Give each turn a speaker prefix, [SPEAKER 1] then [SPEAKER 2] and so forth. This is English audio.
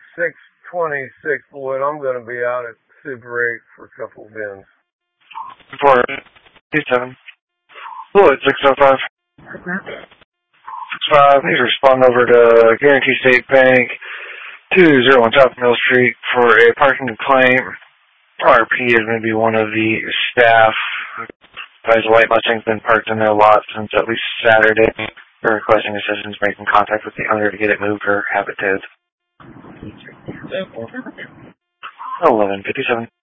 [SPEAKER 1] 626, Lloyd. I'm going to be out at Super 8 for a couple of bins.
[SPEAKER 2] 427. Lloyd 605. 65. Please respond over to Guarantee State Bank, 201 South Mill Street for a parking claim. RP is going to be one of the staff. Guys, a white Mustang's been parked in their lot since at least Saturday. They're requesting assistance making contact with the owner to get it moved or have it towed. 1157.